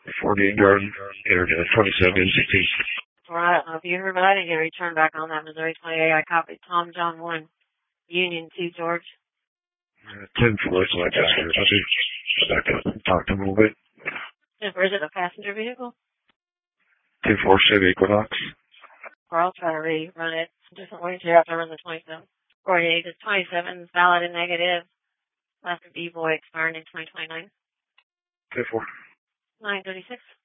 48 Garden, Internet 2716. Right, if you heard, but I didn't get a return back on that Missouri 28. I copied Tom John 1, Union 2, George. 10-4, so I just heard. I'll back up and talk to him a little bit. Or is it a passenger vehicle? 10-4, Chevy Equinox. Or I'll try to rerun it different ways here after I run the 27. 48 is 27, valid and negative. Last of B-Boy expiring in 2029. 10-4. 936.